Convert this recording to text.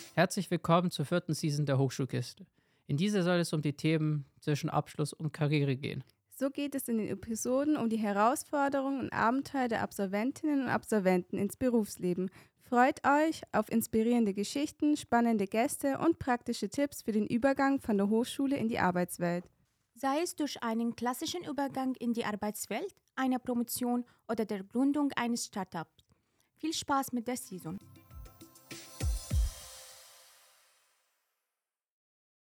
Herzlich willkommen zur vierten Season der Hochschulkiste. In dieser soll es um die Themen zwischen Abschluss und Karriere gehen. So geht es in den Episoden um die Herausforderungen und Abenteuer der Absolventinnen und Absolventen ins Berufsleben. Freut euch auf inspirierende Geschichten, spannende Gäste und praktische Tipps für den Übergang von der Hochschule in die Arbeitswelt. Sei es durch einen klassischen Übergang in die Arbeitswelt, eine Promotion oder der Gründung eines Startups. Viel Spaß mit der Season!